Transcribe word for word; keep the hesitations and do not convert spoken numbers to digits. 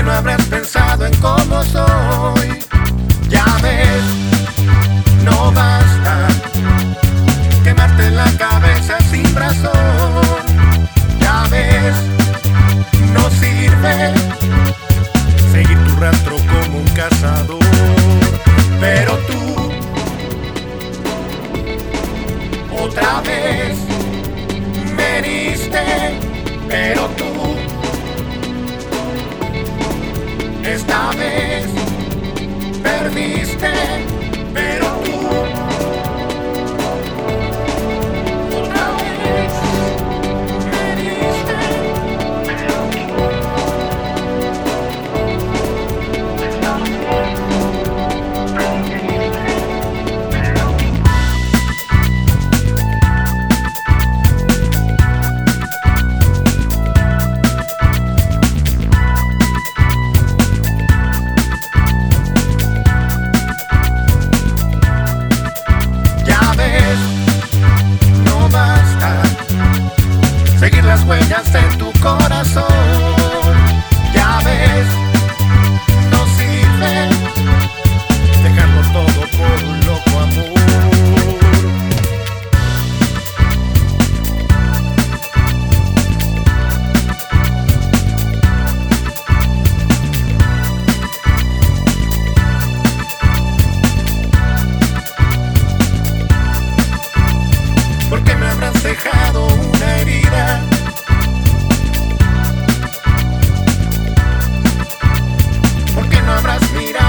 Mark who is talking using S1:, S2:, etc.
S1: no habrás pensado en cómo soy? Ya ves, no basta quemarte la cabeza sin razón. Ya ves, no sirve seguir tu rastro como un cazador. Pero tú, otra vez me heriste. Pero tú, esta vez perdiste. Pero tú, otra vez me heriste. Pero tú, esta vez perdiste. Pero tú. No basta seguir las huellas de tu corazón. Ya ves, no sirve dejarlo todo por un loco amor. ¿Por qué me habrás dejado una herida? ¿Por qué no habrás mirado